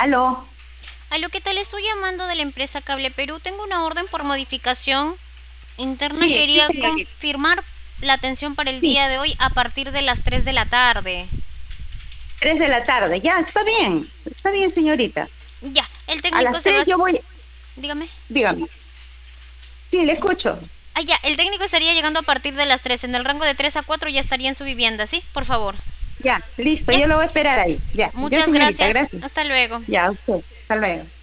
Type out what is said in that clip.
Aló. Aló, ¿qué tal? Estoy llamando de la empresa Cable Perú. Tengo una orden por modificación interna. Sí, Quería señorita. confirmar la atención para el Sí, día de hoy a partir de las 3 de la tarde. 3 de la tarde. Ya, está bien. Está bien, señorita. Ya, el A las técnico se va... 3 yo voy. Dígame. Dígame. Sí, le escucho. Ya, el técnico estaría llegando a partir de las 3. En el rango de 3 a 4 ya estaría en su vivienda, ¿sí? Por favor. Ya, listo. Ya. Yo lo voy a esperar ahí. Ya, Muchas señorita. gracias. Gracias. Hasta luego. Ya, a usted. Hasta luego.